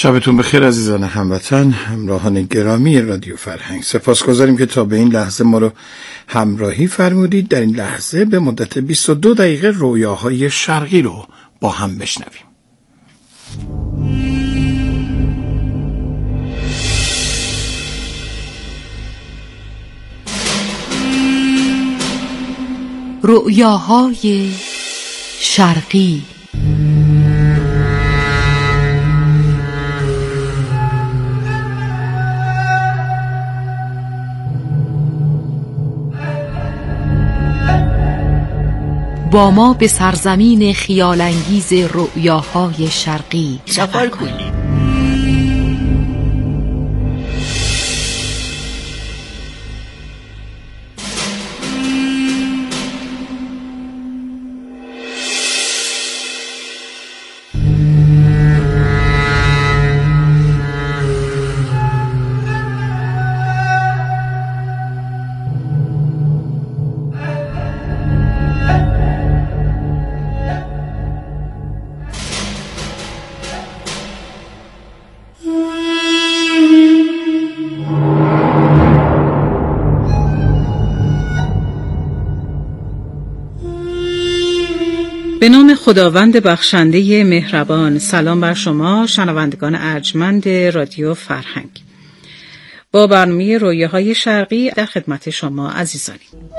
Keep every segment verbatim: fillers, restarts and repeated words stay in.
شبتون بخیر عزیزان هموطن، همراهان گرامی رادیو فرهنگ. سپاسگزاریم که تا به این لحظه ما رو همراهی فرمودید. در این لحظه به مدت بیست و دو دقیقه رویاهای شرقی رو با هم بشنویم. رویاهای شرقی. با ما به سرزمین خیال‌انگیز رویاهای شرقی سفر کنید. به نام خداوند بخشنده مهربان. سلام بر شما شنوندگان ارجمند رادیو فرهنگ. با برنامه رویاهای شرقی در خدمت شما عزیزانیم.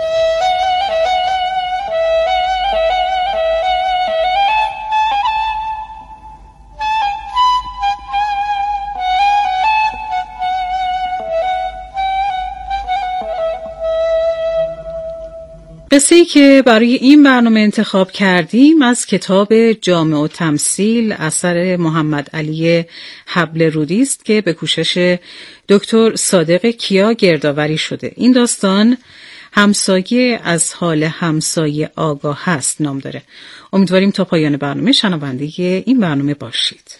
قصه‌ای که برای این برنامه انتخاب کردیم از کتاب جامع التمثیل اثر محمد علی حبل رودی است که به کوشش دکتر صادق کیا گردآوری شده. این داستان همسایه از حال همسایه آگاه هست نام داره. امیدواریم تا پایان برنامه شنونده این برنامه باشید.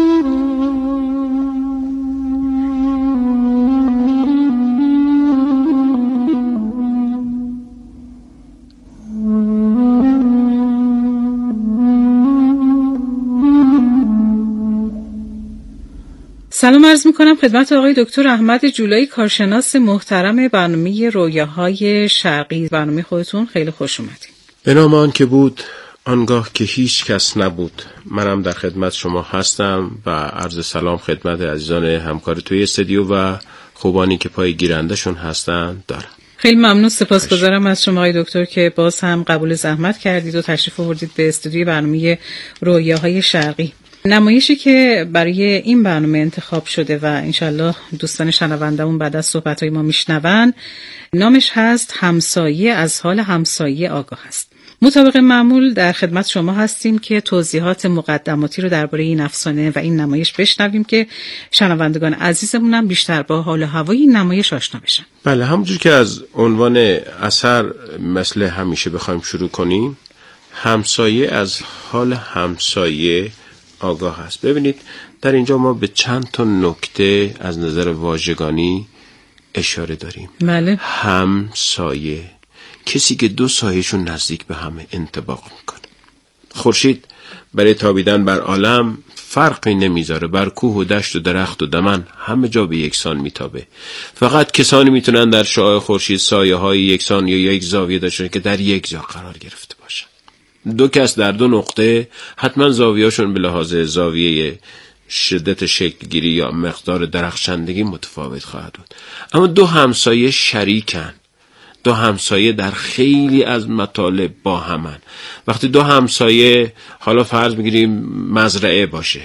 سلام عرض میکنم خدمت آقای دکتر احمد جولایی، کارشناس محترم برنامه رویاهای شرقی. برنامه خودتون خیلی خوش اومدید. به نام آن که بود آنگاه که هیچ کس نبود، منم در خدمت شما هستم و عرض سلام خدمت عزیزان همکار توی استودیو و خوبانی که پای گیرندشون هستن دارم. خیلی ممنون، سپاسگزارم از شما آقای دکتر که باز هم قبول زحمت کردید و تشریف آوردید به استودیوی برنامه رویاهای شرقی. نمایشی که برای این برنامه انتخاب شده و انشالله دوستان شنوندمون بعد از صحبت‌های ما میشنون، نامش هست همسایه از حال همسایه آگاه است. مطابق معمول در خدمت شما هستیم که توضیحات مقدماتی رو درباره این افسانه و این نمایش بشنویم که شنوندگان عزیزمون هم بیشتر با حال و هوای این نمایش آشنا بشن. بله، همونجور که از عنوان اثر مثل همیشه بخوایم شروع کنیم، همسایه از حال همسایه آگاه است. ببینید در اینجا ما به چند تا نکته از نظر واژگانی اشاره داریم. بله. همسایه، کسی که دو سایه‌شون نزدیک به همه انطباق میکنه. خورشید برای تابیدن بر عالم فرقی نمیذاره، بر کوه و دشت و درخت و دمن همه جا به یکسان میتابه. فقط کسانی میتونن در شعاع خورشید سایه‌های یکسان یا یک زاویه داشتن که در یک جا قرار گرفته باشن. دو کس در دو نقطه حتما زاویه‌شون به لحاظ زاویه شدت شکلگیری یا مقدار درخشندگی متفاوت خواهد بود. اما دو همسایه شریکن، دو همسایه در خیلی از مطالب با همن. وقتی دو همسایه، حالا فرض بگیریم مزرعه باشه،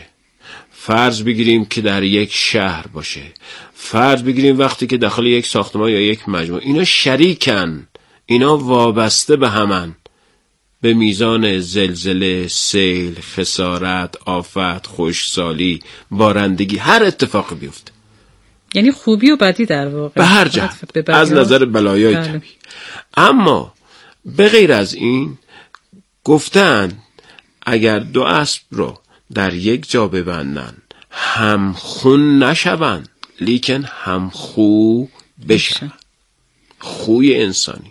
فرض بگیریم که در یک شهر باشه، فرض بگیریم وقتی که داخل یک ساختمان یا یک مجموعه، اینا شریکن، اینا وابسته به همن به میزان زلزله، سیل، خسارت، آفت، خشکسالی، بارندگی، هر اتفاقی بیفته. یعنی خوبی و بدی در واقع به هر جهت از نظر بلایای طبیعی. اما به غیر از این گفتن اگر دو اسب رو در یک جا ببندن هم خون نشون لیکن هم خو بشن. خوی انسانی.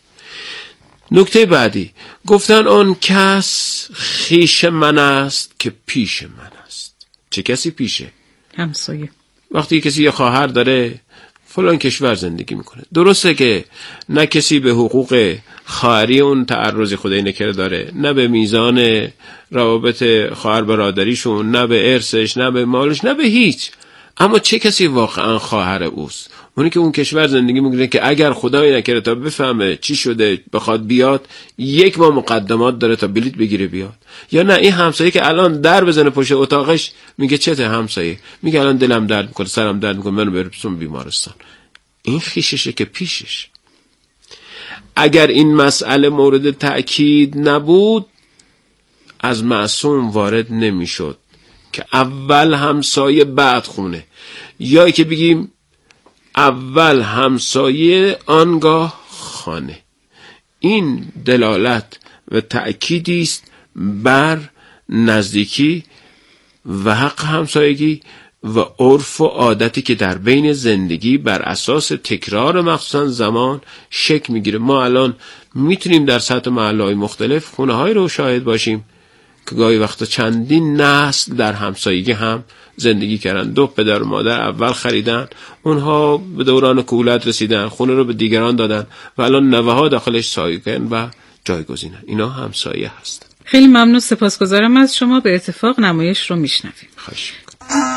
نکته بعدی گفتن آن کس خویش من است که پیش من است. چه کسی پیشه؟ همسایه. وقتی کسی یه خواهر داره فلان کشور زندگی میکنه، درسته که نه کسی به حقوق خواهری اون تعرضی خدای نکره داره، نه به میزان روابط خواهر برادریشون، نه به ارثش، نه به مالش، نه به هیچ. اما چه کسی واقعا خواهر اوست؟ اونی که اون کشور زندگی میکنه که اگر خدای نکره تا بفهمه چی شده بخواد بیاد، یک ماه مقدمات داره تا بلیط بگیره بیاد. یا نه این همسایه که الان در بزنه پشت اتاقش میگه چته همسایه، میگه الان دلم درد میکنه، سرم درد میکنه، منو برسون بیمارستان. این خیششه که پیشش. اگر این مسئله مورد تأکید نبود، از معصوم وارد نمیشد که اول همسایه بعد خونه، یا که بگیم اول همسایه آنگاه خانه. این دلالت و تأکیدی است بر نزدیکی و حق همسایگی و عرف و عادتی که در بین زندگی بر اساس تکرار مخصوصا زمان شکل میگیره. ما الان میتونیم در سطح محله‌های مختلف خونه‌هایی رو شاهد باشیم که گاهی وقتا چندین نسل در همسایگی هم زندگی کردن. دو پدر و مادر اول خریدن، اونها به دوران کهولت رسیدن، خونه رو به دیگران دادن و الان نوه‌ها داخلش ساکن و جایگزینن. اینا همسایه هستن. خیلی ممنون، سپاسگزارم از شما. به اتفاق نمایش رو میشنویم. خواهش می‌کنم.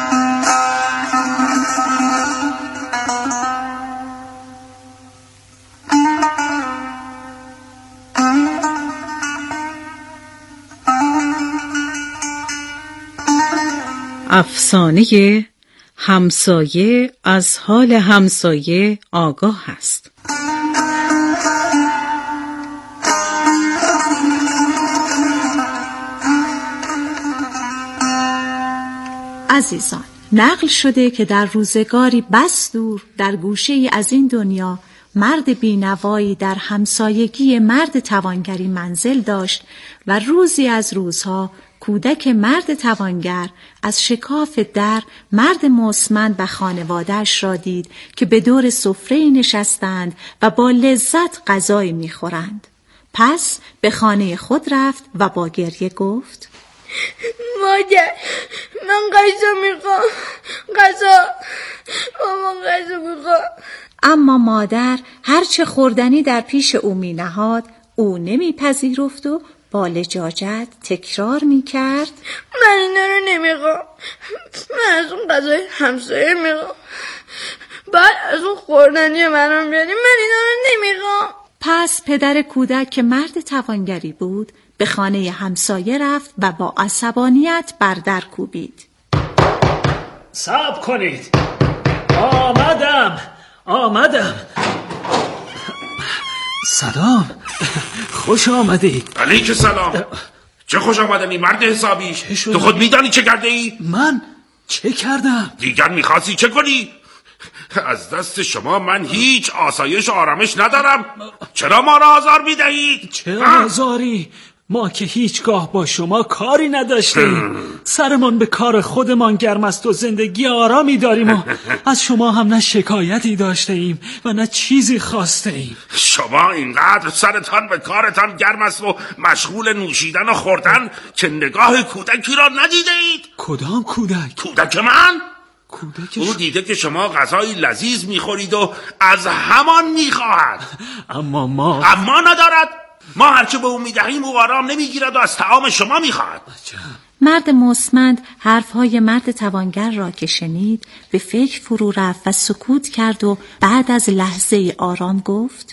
افسانه همسایه از حال همسایه آگاه است. عزیزان، نقل شده که در روزگاری بس دور در گوشه‌ای از این دنیا مرد بینوایی در همسایگی مرد توانگری منزل داشت و روزی از روزها کودک مرد توانگر از شکاف در مرد مستمند و خانواده‌اش را دید که به دور سفره‌ای نشستند و با لذت غذایی می‌خورند. پس به خانه خود رفت و با گریه گفت: مادر، من غذا میخوام، غذا، مامان غذا میخوام. اما مادر هرچه خوردنی در پیش او می نهاد او نمی پذیرفت و با لجاجت تکرار می کرد: من اینا رو نمیخوام، من از اون غذای همسایه میخوام، بعد از اون خوردنی منم بیاری، من اینا رو نمیخوام. پس پدر کودک که مرد توانگری بود به خانه همسایه رفت و با عصبانیت بر در کوبید. صبر کنید، آمدم آمدم. سلام، خوش آمدید. علیک سلام. چه خوش آمدنی مرد حسابی. تو خود میدانی چه کرده ای؟ من چه کردم؟ دیگر میخواستی چه کنی؟ از دست شما من هیچ آسایش و آرامش ندارم. چرا ما را آزار میدهید؟ چه آزاری؟ ما که هیچگاه با شما کاری نداشتیم. سرمان به کار خودمان گرم است و زندگی آرامی داریم و از شما هم نه شکایتی داشته ایم و نه چیزی خواسته ایم. شما اینقدر سرتان به کارتان گرم است و مشغول نوشیدن و خوردن که نگاه کودکی را ندیده اید؟ کدام کودک؟ کودک من؟ کودک او دیده که شما غذای لذیذ میخورید و از همان میخواهد. اما ما اما ندارد. ما هرچه به او میدهیم او آرام نمیگیرد و از طعام شما میخواهد. مرد مستمند حرفهای مرد توانگر را که شنید به فکر فرو رفت و سکوت کرد و بعد از لحظه آرام گفت: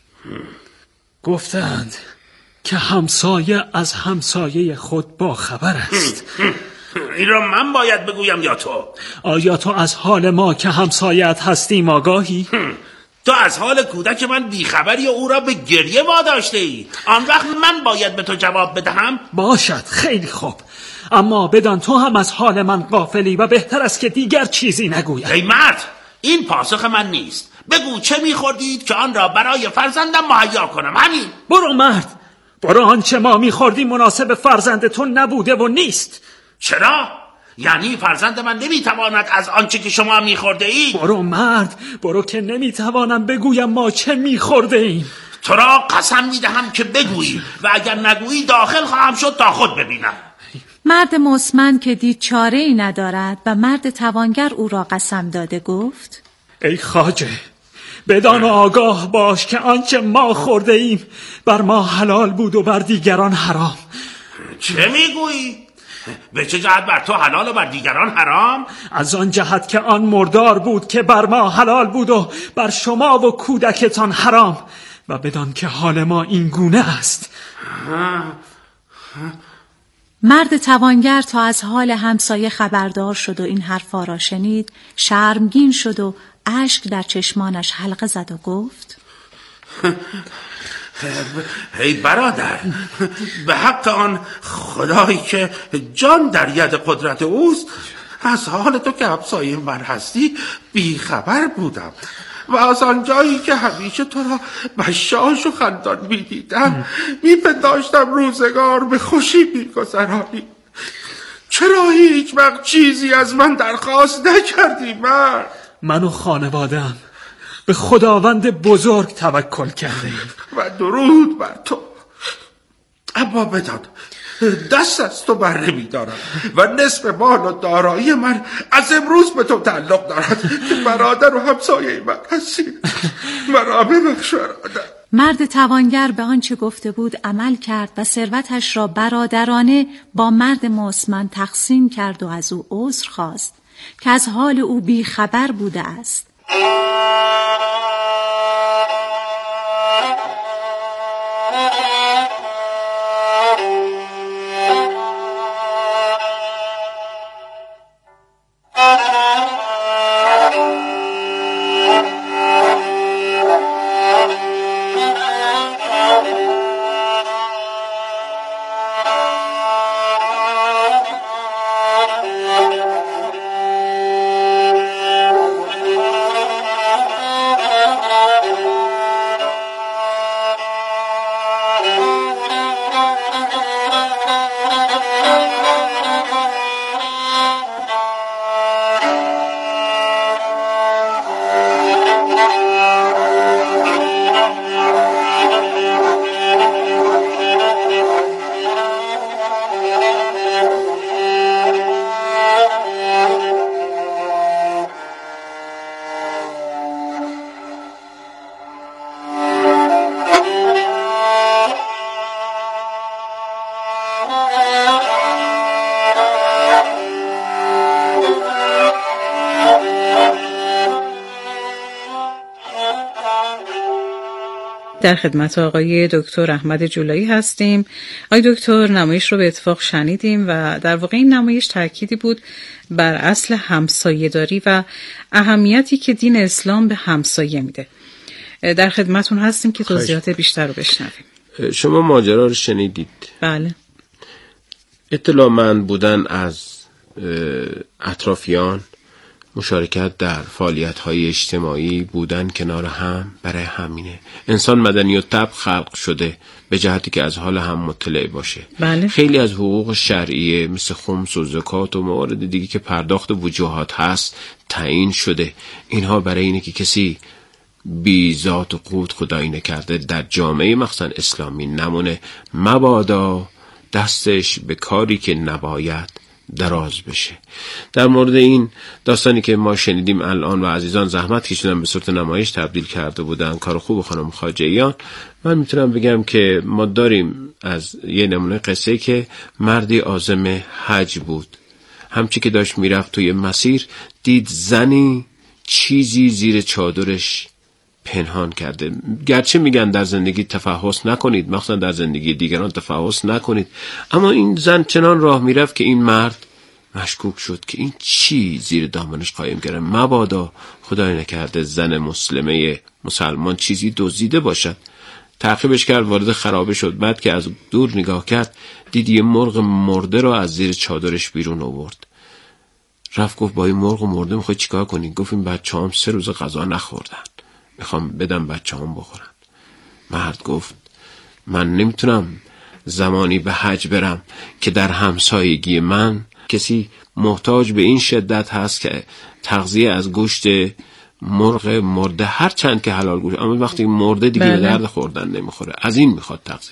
گفتند که همسایه از همسایه خود با خبر است. این را من باید بگویم یا تو؟ آیا تو از حال ما که همسایت هستیم آگاهی؟ تو از حال کودک من بیخبری و او را به گریه واداشته ای. آن وقت من باید به تو جواب بدهم؟ باشد، خیلی خوب، اما بدان تو هم از حال من غافلی و بهتر است که دیگر چیزی نگویم. ای مرد، این پاسخ من نیست. بگو چه میخوردید که آن را برای فرزندم مهیا کنم. همین. برو مرد، برو. آنچه ما میخوردیم مناسب فرزند تو نبوده و نیست. چرا؟ یعنی فرزند من نمیتواند از آنچه که شما میخورده اید؟ برو مرد، برو که نمیتوانم بگویم ما چه میخورده ایم. تو را قسم میدهم که بگویی و اگر نگویی داخل خواهم شد تا خود ببینم. مرد مصمن که دید چاره ای ندارد و مرد توانگر او را قسم داده گفت: ای خواجه، بدان و آگاه باش که آنچه ما خورده ایم بر ما حلال بود و بر دیگران حرام. چه میگویی؟ به چه جهت بر تو حلال و بر دیگران حرام؟ از آن جهت که آن مردار بود که بر ما حلال بود و بر شما و کودکتان حرام، و بدان که حال ما این گونه است. مرد توانگر تا از حال همسایه خبردار شد و این حرفا را شنید، شرمگین شد و اشک در چشمانش حلقه زد و گفت: ای برادر، به حق آن خدایی که جان در ید قدرت اوست، از حال تو که همسایه من هستی بیخبر بودم و از آن جایی که همیشه تو را بشاش و خندان می دیدم می پنداشتم روزگار به خوشی می گذرانی. چرا هیچ وقت چیزی از من درخواست نکردی مرد؟ من و خانواده‌ام به خداوند بزرگ توکل کرده ایم و درود بر تو. اما بدان دست از تو بر نمی دارم و نصف مال و دارایی من از امروز به تو تعلق دارد که برادر و همسایه من هستی. مرا ببخش برادر. مرد توانگر به آنچه گفته بود عمل کرد و ثروتش را برادرانه با مرد مصمن تقسیم کرد و از او عذر خواست که از حال او بی خبر بوده است. در خدمت آقای دکتر احمد جولایی هستیم. آقای دکتر، نمایش رو به اتفاق شنیدیم و در واقع این نمایش تأکیدی بود بر اصل همسایه‌داری و اهمیتی که دین اسلام به همسایه میده. در خدمتون هستیم که توضیحات بیشتر رو بشنویم. شما ماجرا رو شنیدید؟ بله. اطلاعمند بودن از اطرافیان، مشارکت در فعالیت‌های اجتماعی، بودن کنار هم، برای همینه انسان مدنی و طبع خلق شده به جهتی که از حال هم مطلع باشه. بله. خیلی از حقوق شرعیه مثل خمس و زکات و موارد دیگه که پرداخت وجوهات هست تعیین شده. اینها برای اینه که کسی بی ذات و قوت خدایی نکرده در جامعه مخصوصا اسلامی نمونه، مبادا دستش به کاری که نباید دراز بشه. در مورد این داستانی که ما شنیدیم الان و عزیزان زحمت کشیدن به صورت نمایش تبدیل کرده بودن، کار خوب خانم خواجه‌ایان، من میتونم بگم که ما داریم از یه نمونه قصه که مردی عازم حج بود. همچی که داشت میرفت توی مسیر دید زنی چیزی زیر چادرش پنهان کرده. گرچه میگن در زندگی تفحص نکنید، مخصوصا در زندگی دیگران تفحص نکنید، اما این زن چنان راه میرفت که این مرد مشکوک شد که این چی زیر دامنش قایم کرده. مبادا خدای نکرده زن مسلمه مسلمان چیزی دزدیده باشد. تعقیبش کرد، وارد خرابه شد. بعد که از دور نگاه کرد دید یه مرغ مرده رو از زیر چادرش بیرون آورد. رفت گفت با این مرغ مرده میخوای چیکار کنی؟ گفت این بچه‌هام سه روز غذا نخوردن، میخوام بدم بچه هم بخورن. مرد گفت من نمیتونم زمانی به حج برم که در همسایگی من کسی محتاج به این شدت هست که تغذیه از گوشت مرغ مرده، هر چند که حلال گوشت، اما وقتی مرده دیگه بله. به درد خوردن نمیخوره، از این میخواد تغذیه کنه.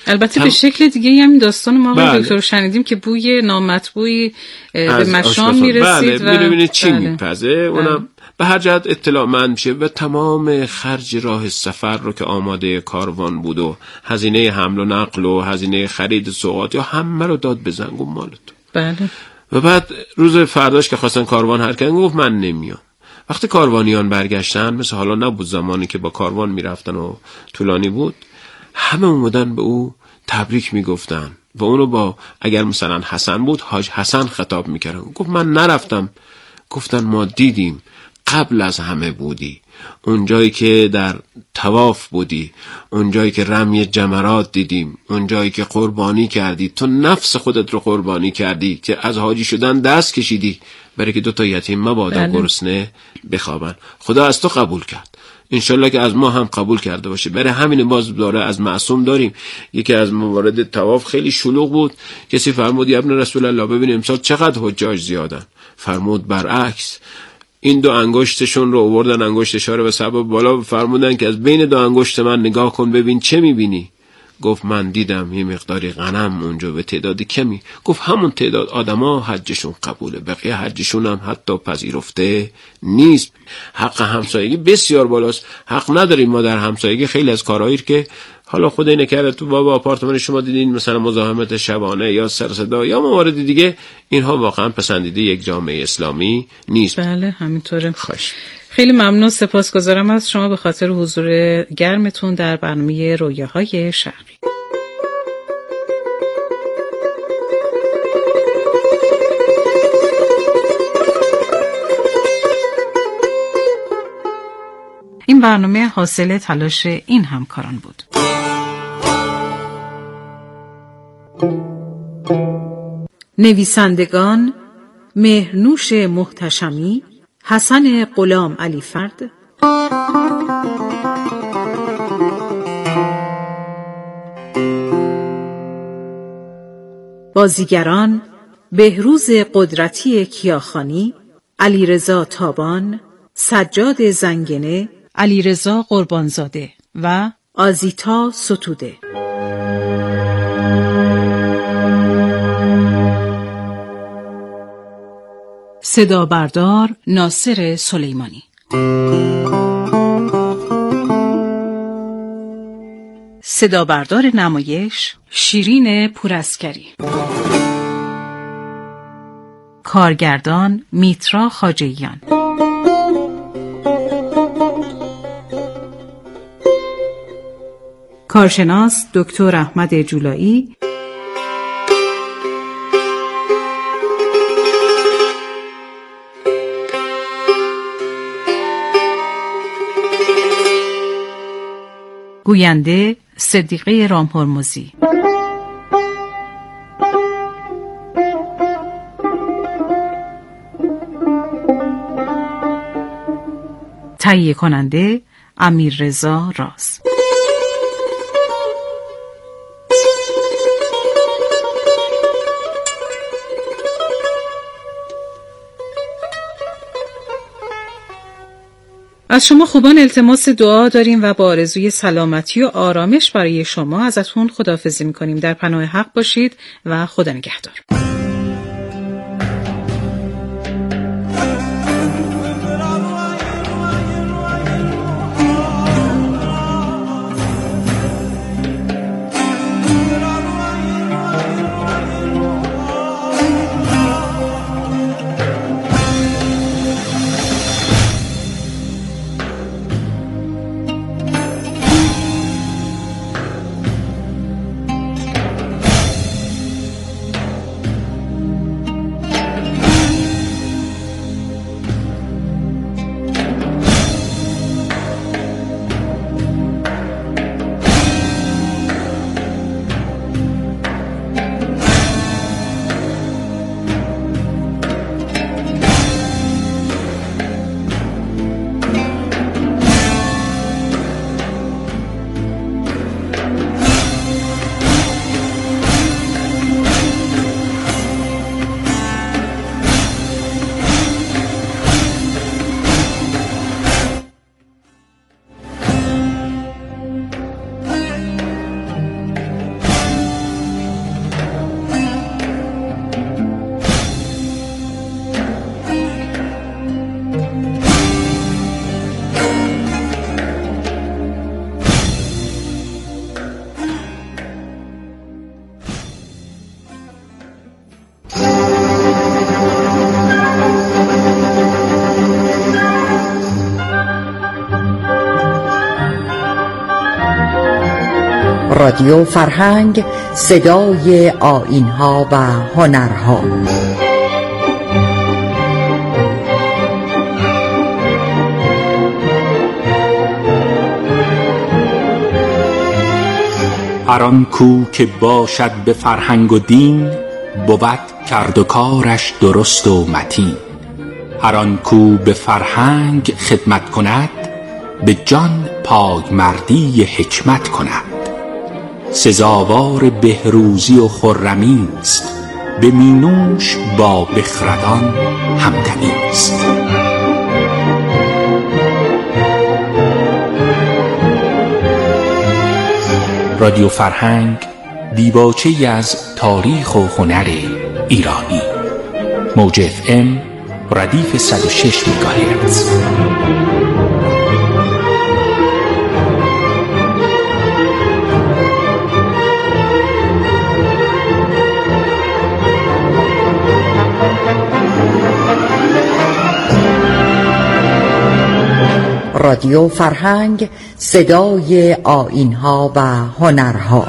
البته تم... به شکل دیگه همین داستان ما بله. دکتر شنیدیم که بوی نامطبوعی به مشام میرسید بله. و می‌بینید چی بله. میپزه اونم به هر جهت اطلاعمند میشه و تمام خرج راه سفر رو که آماده کاروان بود و هزینه حمل و نقل و هزینه خرید سوغات یا همه رو داد به زنگون مالت. بله. و بعد روز فرداش که خواستن کاروان حرکت کنن گفت من نمیام. وقتی کاروانیان برگشتن مثل حالا نبود زمانی که با کاروان میرفتن و طولانی بود، همه اومدن به او تبریک میگفتن و اونو با اگر مثلا حسن بود حاج حسن خطاب میکردن. گفت من نرفتم. گفتن ما دیدیم قبل از همه بودی، اونجایی که در طواف بودی، اونجایی که رمی جمرات دیدیم، اونجایی که قربانی کردی، تو نفس خودت رو قربانی کردی که از حاجی شدن دست کشیدی برای که دو تا یتیم مبادا گرسنه بخوابن. خدا از تو قبول کرد، انشالله که از ما هم قبول کرده باشه. برای همین باز داره از معصوم داریم. یکی از موارد طواف خیلی شلوغ بود، کسی فرمود ابن رسول الله ببین امسال چقدر حجاج زیادن. فرمود برعکس، این دو انگشتشون رو آوردن انگشت اشاره به سبب بالا، فرمودن که از بین دو انگشت من نگاه کن ببین چه میبینی. گفت من دیدم یه مقداری غنم اونجا به تعداد کمی. گفت همون تعداد آدما حجشون قبوله، بقیه حجشون هم حتی پذیرفته نیست. حق همسایگی بسیار بالاست. حق نداریم ما در همسایگی خیلی از کارهایی که حالا خدا اینه کرده تو بابا آپارتمان شما دیدین مثلا مزاحمت شبانه یا سر صدا یا موارد دیگه، اینها واقعا پسندیده یک جامعه اسلامی نیست. بله همینطوره. خوش. خیلی ممنون، سپاسگزارم از شما به خاطر حضور گرمتون در برنامه رویاهای شرقی. این برنامه حاصل تلاش این همکاران بود. نویسندگان: مهرنوش محتشمی، حسن غلام علی فرد، بازیگران: بهروز قدرتی کیاخانی، علیرضا تابان، سجاد زنگنه، علیرضا قربانزاده و آزیتا ستوده. صدا بردار ناصر سلیمانی. صدا بردار نمایش شیرین پوراسکری. کارگردان میترا خاجیان. کارشناس دکتر احمد جولایی. گوینده صدیقه رامهرمزی. تهیه کننده امیررضا راز. از شما خوبان التماس دعا داریم و با آرزوی سلامتی و آرامش برای شما ازتون خداحافظی می‌کنیم. در پناه حق باشید و خدا نگهدار. رادیو فرهنگ، صدای آیین‌ها و هنرها. هر آن کو که باشد به فرهنگ و دین، بود کرد و کارش درست و متین. هر آن کو به فرهنگ خدمت کند، به جان پایمردی حکمت کند. سزاوار بهروزی و خرمی است، به مینوش با بخردان همدمی است. رادیو فرهنگ، دیباچه‌ای از تاریخ و هنر ایرانی. موج اف ام ردیف صد و شش مگاهرتز. رادیو فرهنگ، صدای آیین‌ها و هنرها.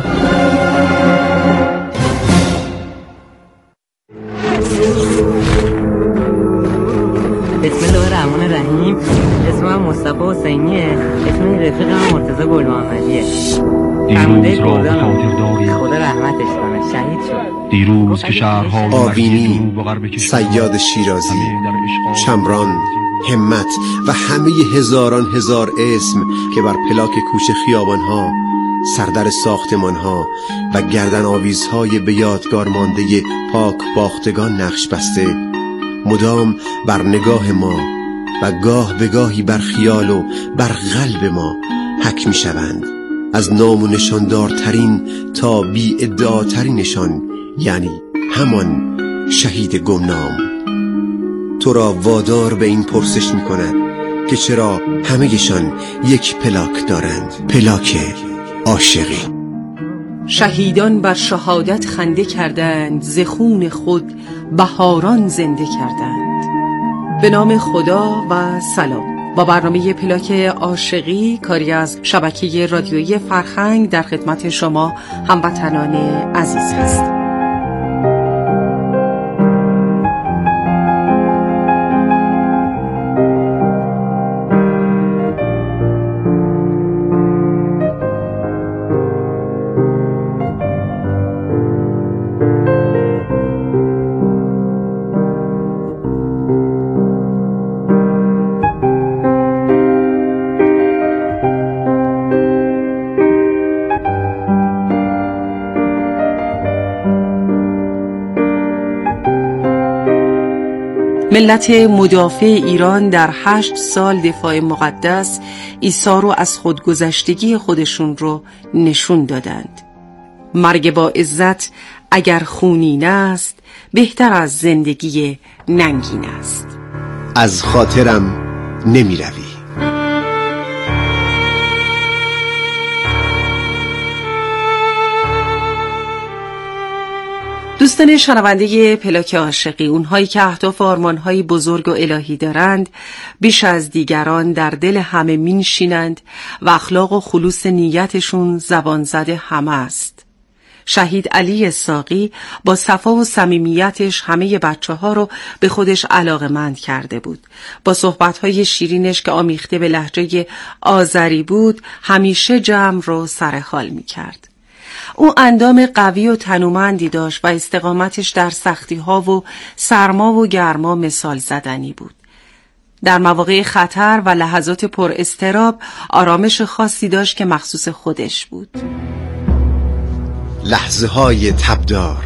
بسم الله الرحمن الرحیم. اسمم مصطفی حسینیه. اسم رفیقم مرتضی گل‌محمدیه. دیروز را به خاطر داری، خدا رحمتش کنه، شهید شد. دیروز که شهرها آبینی، صیاد شیرازی، شمران، همت و همه هزاران هزار اسم که بر پلاک کوچه خیابانها، سردر ساختمانها و گردن آویزهای به یادگار مانده پاک باختگان نقش بسته، مدام بر نگاه ما و گاه به گاهی بر خیال و بر قلب ما حک می شوند. از نام و نشاندارترین تا بی ادعاترینشان، یعنی همان شهید گمنام. تو را وادار به این پرسش می کند که چرا همه‌شان یک پلاک دارند، پلاک عاشقی. شهیدان بر شهادت خنده کردند، ز خون خود بهاران زنده کردند. به نام خدا و سلام. با برنامه پلاک عاشقی، کاری از شبکه رادیویی فرهنگ، در خدمت شما هموطنان عزیز هست. ملت مدافع ایران در هشت سال دفاع مقدس عیسی رو از خودگذشتگی خودشون رو نشون دادند. مرگ با عزت اگر خونین است، بهتر از زندگی ننگین است. از خاطرم نمی روی. دوستان شنونده پلاک عاشقی، اونهایی که اهداف و آرمان‌های بزرگ و الهی دارند، بیش از دیگران در دل همه می‌نشینند و اخلاق و خلوص نیتشون زبان زده همه است. شهید علی اسحاقی با صفا و صمیمیتش همه بچه‌ها رو به خودش علاقه‌مند کرده بود. با صحبت‌های شیرینش که آمیخته به لهجه آذری بود، همیشه جمع رو سرحال می‌کرد. او اندام قوی و تنومندی داشت و استقامتش در سختی‌ها و سرما و گرما مثال زدنی بود. در مواقع خطر و لحظات پر اضطراب آرامش خاصی داشت که مخصوص خودش بود. لحظه های تبدار.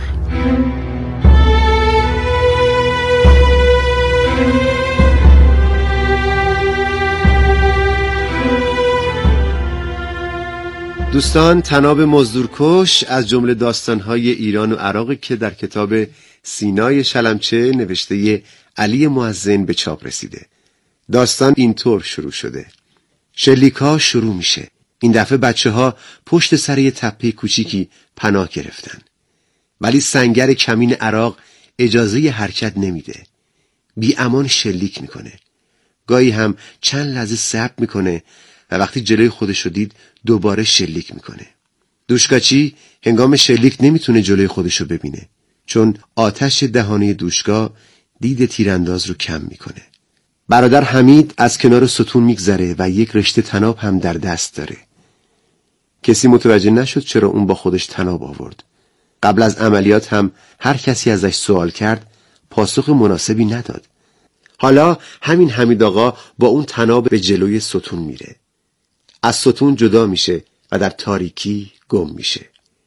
دوستان، طناب مزدورکش از جمله داستان‌های ایران و عراق که در کتاب سینای شلمچه نوشته علی مؤذن به چاپ رسیده. داستان اینطور شروع شده. شلیک‌ها شروع میشه. این دفعه بچه‌ها پشت سر یه تپه کوچیکی پناه گرفتن. ولی سنگر کمین عراق اجازه حرکت نمیده. بی امان شلیک میکنه. گاهی هم چند لحظه صبر میکنه و وقتی جلوی خودش رو دید دوباره شلیک میکنه. دوشکاچی هنگام شلیک نمیتونه جلوی خودشو ببینه، چون آتش دهانه دوشکا دید تیرانداز رو کم میکنه. برادر حمید از کنار ستون میگذره و یک رشته طناب هم در دست داره. کسی متوجه نشد چرا اون با خودش طناب آورد. قبل از عملیات هم هر کسی ازش سوال کرد پاسخ مناسبی نداد. حالا همین حمید آقا با اون طناب به جلوی ستون میره. از ستون جدا میشه و در تاریکی گم میشه.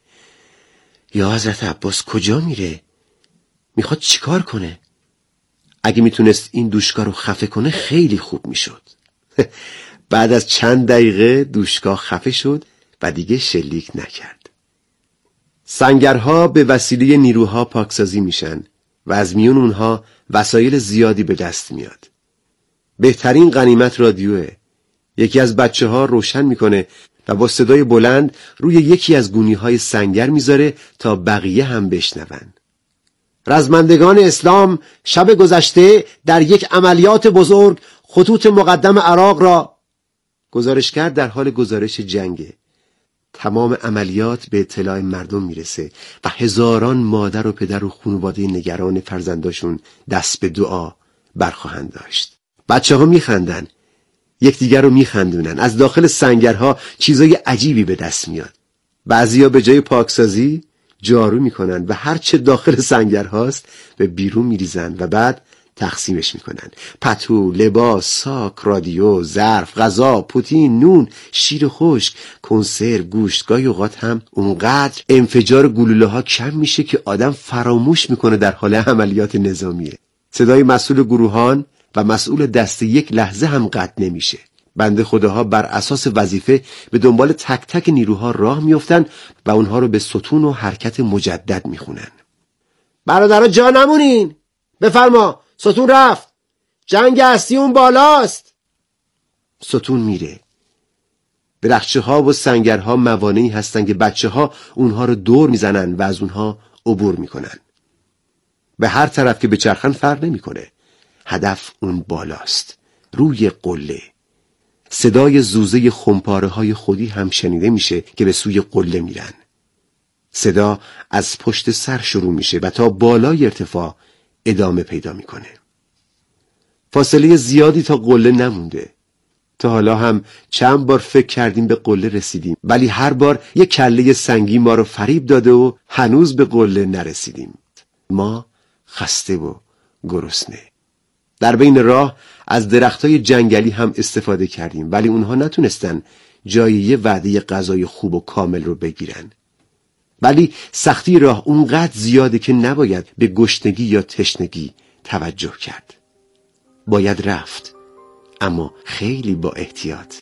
یا حضرت عباس کجا میره؟ میخواد چیکار کنه؟ اگه میتونست این دوشکا رو خفه کنه خیلی خوب میشد. بعد از چند دقیقه دوشکا خفه شد و دیگه شلیک نکرد. سنگرها به وسیله نیروها پاکسازی میشن و از میون اونها وسایل زیادی به دست میاد. بهترین غنیمت رادیوه. یکی از بچه ها روشن میکنه و با صدای بلند روی یکی از گونی های سنگر میذاره تا بقیه هم بشنون. رزمندگان اسلام شب گذشته در یک عملیات بزرگ خطوط مقدم عراق را گزارشگر در حال گزارش جنگه. تمام عملیات به اطلاع مردم میرسه و هزاران مادر و پدر و خانواده نگران فرزنداشون دست به دعا برخواهند داشت. بچه ها میخندن، یکدیگر رو میخندونن. از داخل سنگرها چیزای عجیبی به دست میاد. بعضیا به جای پاکسازی جارو میکنن و هر چه داخل سنگرهاست به بیرون میریزن و بعد تقسیمش میکنن. پتو، لباس، ساک، رادیو، ظرف، غذا، پوتین، نون، شیر خشک، کنسرو، گوشت. گاهی اوقات هم اونقدر انفجار گلوله ها کم میشه که آدم فراموش میکنه در حال عملیات نظامیه. صدای مسئول گروهان و مسئول دسته یک لحظه هم قطع نمیشه. بنده خداها بر اساس وظیفه به دنبال تک تک نیروها راه میافتن و اونها رو به ستون و حرکت مجدد میخونن. برادرها جا نمونین، بفرما، ستون رفت، جنگ هستی اون بالاست. ستون میره. درخچه ها و سنگرها موانعی هستن که بچه ها اونها رو دور میزنن و از اونها عبور میکنن. به هر طرف که بچرخن فرق نمیکنه. هدف اون بالاست، روی قله. صدای زوزه خمپاره های خودی هم شنیده میشه که به سوی قله میرن. صدا از پشت سر شروع میشه و تا بالای ارتفاع ادامه پیدا میکنه. فاصله زیادی تا قله نمونده. تا حالا هم چند بار فکر کردیم به قله رسیدیم، ولی هر بار یک کله سنگی ما رو فریب داده و هنوز به قله نرسیدیم. ما خسته و گرسنه. در بین راه از درختای جنگلی هم استفاده کردیم، ولی اونها نتونستن جای یه وعده غذای خوب و کامل رو بگیرن. ولی سختی راه اونقدر زیاده که نباید به گشنگی یا تشنگی توجه کرد. باید رفت، اما خیلی با احتیاط.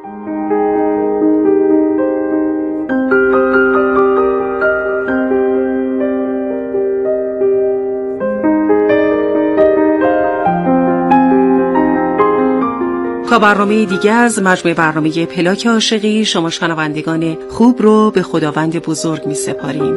تا برنامه دیگه از مجموعه برنامه پلاک عاشقی شما شنوندگان خوب رو به خداوند بزرگ می سپاریم.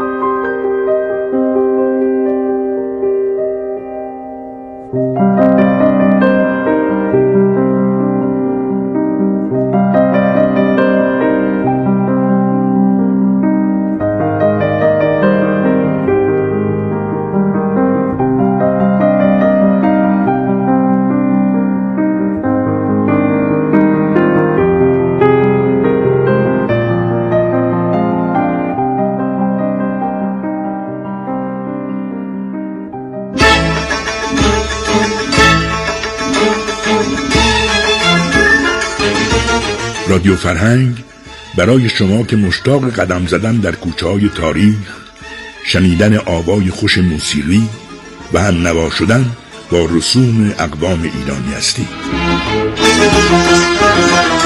رادیو فرهنگ برای شما که مشتاق قدم زدن در کوچه‌های تاریخ، شنیدن آوای خوش موسیقی و هم نوا شدن با رسوم اقوام ایرانی هستید.